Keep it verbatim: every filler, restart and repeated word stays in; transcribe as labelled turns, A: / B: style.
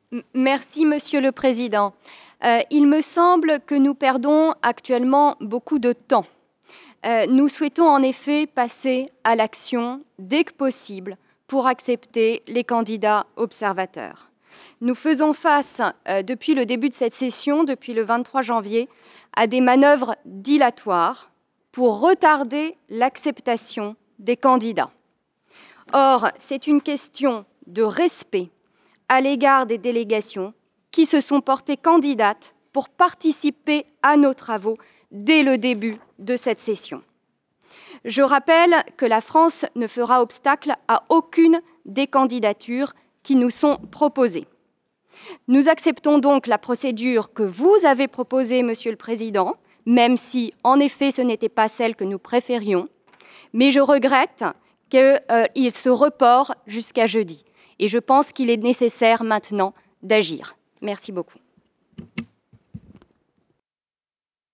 A: M- Merci, Monsieur le Président. Euh, il me semble que nous perdons actuellement beaucoup de temps. Euh, nous souhaitons en effet passer à l'action dès que possible pour accepter les candidats observateurs. Nous faisons face, euh, depuis le début de cette session, depuis le vingt-trois janvier, à des manœuvres dilatoires pour retarder l'acceptation des candidats. Or, c'est une question de respect à l'égard des délégations qui se sont portées candidates pour participer à nos travaux dès le début de cette session. Je rappelle que la France ne fera obstacle à aucune des candidatures qui nous sont proposées. Nous acceptons donc la procédure que vous avez proposée, Monsieur le Président, même si, en effet, ce n'était pas celle que nous préférions, mais je regrette qu'il euh, se reporte jusqu'à jeudi. Et je pense qu'il est nécessaire maintenant d'agir. Merci beaucoup.